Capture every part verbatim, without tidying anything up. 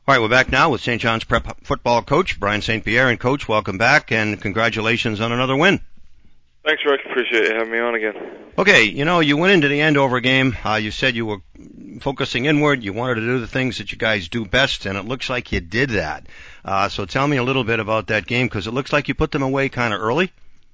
All right, we're back now with Saint John's Prep football coach, Brian Saint Pierre. And, Coach, welcome back, and congratulations on another win. Thanks, Rick. Appreciate you having me on again. Okay, you know, you went into the Andover game. Uh, you said you were focusing inward. You wanted to do the things that you guys do best, and it looks like you did that. Uh, so tell me a little bit about that game, because it looks like you put them away kind of early.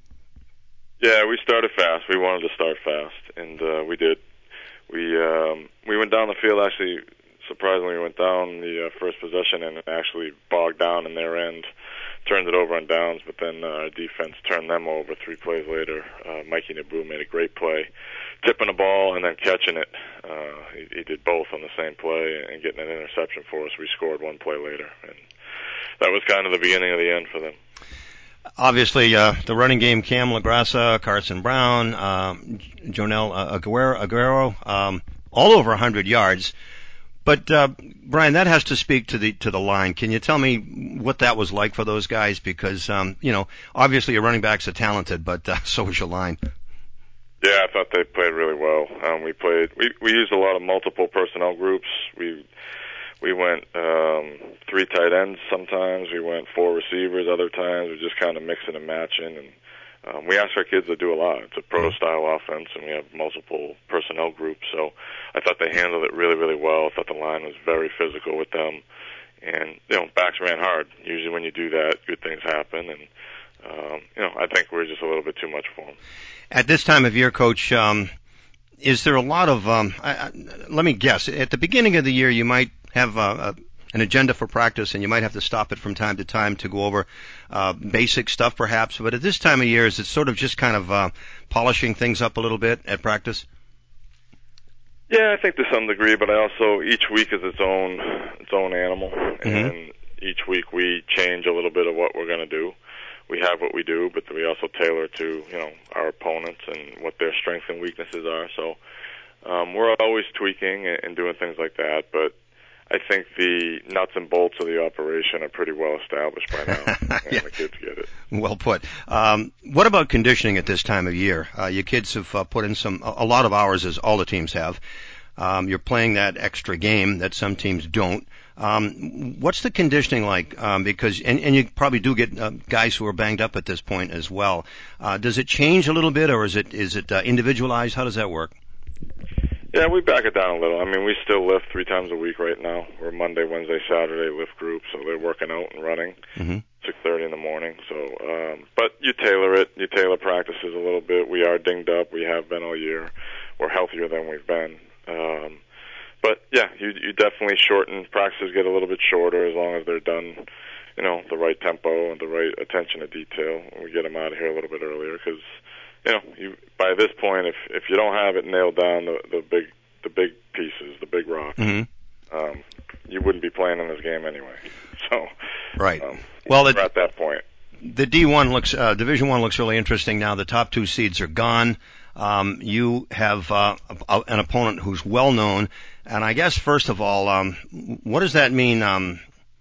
Yeah, we started fast. We wanted to start fast, and uh, we did. We um, we went down the field, actually. Surprisingly, we went down the uh, first possession and actually bogged down in their end, turned it over on downs, but then uh, our defense turned them over three plays later. Uh, Mikey Naboo made a great play, tipping the ball and then catching it. Uh, he, he did both on the same play and getting an interception for us. We scored one play later, and that was kind of the beginning of the end for them. Obviously, uh, the running game, Cam LaGrassa, Carson Brown, um, Jonel uh, Aguero, Aguero um, all over one hundred yards. But, uh, Brian, that has to speak to the, to the line. Can you tell me what that was like for those guys? Because, um, you know, obviously your running backs are talented, but, uh, so is your line. Yeah, I thought they played really well. Um, we played, we, we used a lot of multiple personnel groups. We, we went, um, three tight ends sometimes. We went four receivers other times. We just kind of mixing and matching, and Um, we ask our kids to do a lot. It's a pro-style offense, and we have multiple personnel groups. So I thought they handled it really, really well. I thought the line was very physical with them. And, you know, backs ran hard. Usually when you do that, good things happen. And, um, you know, I think we're just a little bit too much for them. At this time of year, Coach, um, is there a lot of, um, I, I, let me guess, at the beginning of the year you might have a, a an agenda for practice, and you might have to stop it from time to time to go over uh, basic stuff, perhaps. But at this time of year, is it sort of just kind of uh, polishing things up a little bit at practice? Yeah, I think to some degree, but I also, each week is its own its own animal, mm-hmm. and each week we change a little bit of what we're going to do. We have what we do, but we also tailor to, you know, our opponents and what their strengths and weaknesses are. So um, we're always tweaking and doing things like that, but I think the nuts and bolts of the operation are pretty well established by now, and yeah. the kids get it. Well put. Um, what about conditioning at this time of year? Uh, your kids have uh, put in some a lot of hours, as all the teams have. Um, you're playing that extra game that some teams don't. Um, what's the conditioning like? Um, because and, and you probably do get uh, guys who are banged up at this point as well. Uh, does it change a little bit, or is it is it uh, individualized? How does that work? Yeah, we back it down a little. I mean, we still lift three times a week right now. We're Monday, Wednesday, Saturday lift group, so they're working out and running mm-hmm. six thirty in the morning. So, um, but you tailor it. You tailor practices a little bit. We are dinged up. We have been all year. We're healthier than we've been. Um, but yeah, you you definitely shorten practices. Get a little bit shorter as long as they're done, you know, the right tempo and the right attention to detail. We get them out of here a little bit earlier because. You know, you, by this point, if if you don't have it nailed down, the the big the big pieces, the big rocks, mm-hmm. um, you wouldn't be playing in this game anyway. So, right. Um, well, we're it, at that point. The D one looks, uh, Division One looks really interesting now. The top two seeds are gone. Um, you have uh, a, an opponent who's well known, and I guess first of all, um, what does that mean? Um,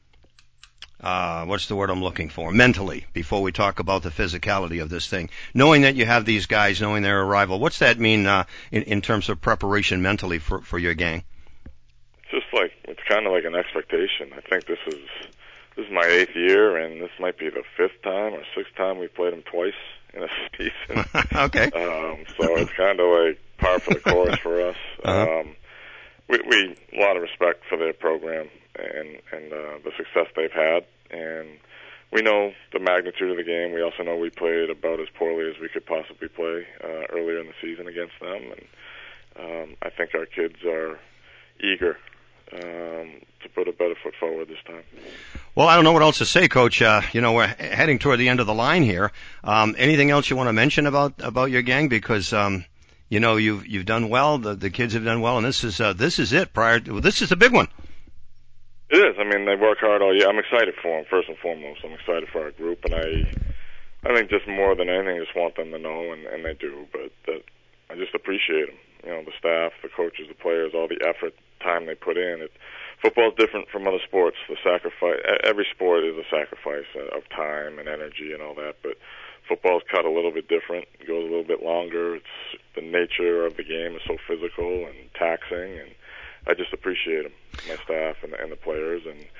Uh, what's the word I'm looking for? Mentally, before we talk about the physicality of this thing. Knowing that you have these guys, knowing their arrival, what's that mean uh, in, in terms of preparation mentally for, for your gang? It's just like, it's kind of like an expectation. I think this is this is my eighth year, and this might be the fifth time or sixth time we played them twice in a season. Okay. Um, so it's kind of like par for the course for us. Uh-huh. Um, we, we a lot of respect for their program and and uh, the success they've had, and we know the magnitude of the game. We also know we played about as poorly as we could possibly play uh, earlier in the season against them, and um, I think our kids are eager um, to put a better foot forward this time. Well, I don't know what else to say, Coach. Uh, you know, we're heading toward the end of the line here. Um, anything else you want to mention about about your gang? Because um, you know you've you've done well. The the kids have done well, and this is uh, this is it. Prior, to, well, this is a big one. It is. I mean, they work hard all year. I'm excited for them, first and foremost. I'm excited for our group, and I I think just more than anything, I just want them to know, and, and they do, but that I just appreciate them. You know, the staff, the coaches, the players, all the effort, time they put in. It, football's different from other sports. The sacrifice, every sport is a sacrifice of time and energy and all that, but football's cut a little bit different. It goes a little bit longer. It's the nature of the game is so physical and taxing, and I just appreciate them, my staff and the, and the players, and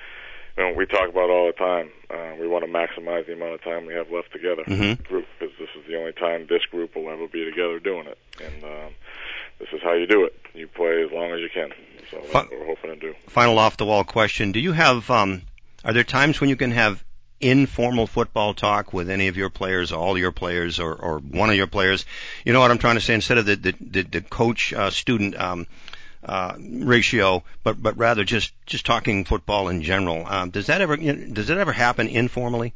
you know, we talk about all the time. Uh, we want to maximize the amount of time we have left together, mm-hmm. group, because this is the only time this group will ever be together doing it. And um, this is how you do it. You play as long as you can. So that's what we're hoping to do. Final off-the-wall question: do you have? Um, are there times when you can have informal football talk with any of your players, all your players, or, or one of your players? You know what I'm trying to say? Instead of the the, the, the coach-student um, uh, ratio, but but rather just, just talking football in general. Um, does that ever you know, does that ever happen informally?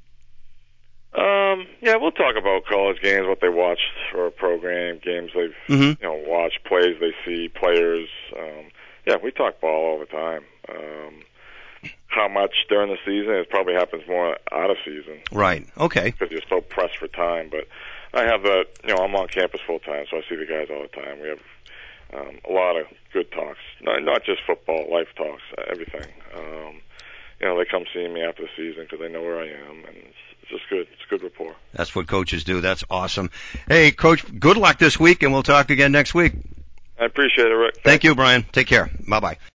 Um, yeah, we'll talk about college games, what they watched for a program, games they've mm-hmm. you know watched, plays they see, players. Um, yeah, we talk ball all the time. Um, how much during the season? It probably happens more out of season. Right. Okay. Because you're so pressed for time. But I have the, you know, I'm on campus full time, so I see the guys all the time. We have um, a lot of good talks, not, not just football, life talks, everything. Um, you know, they come see me after the season because they know where I am, and it's, it's just good. It's good rapport. That's what coaches do. That's awesome. Hey, Coach, good luck this week, and we'll talk again next week. I appreciate it, Rick. Thank you, Brian. Take care. Bye-bye.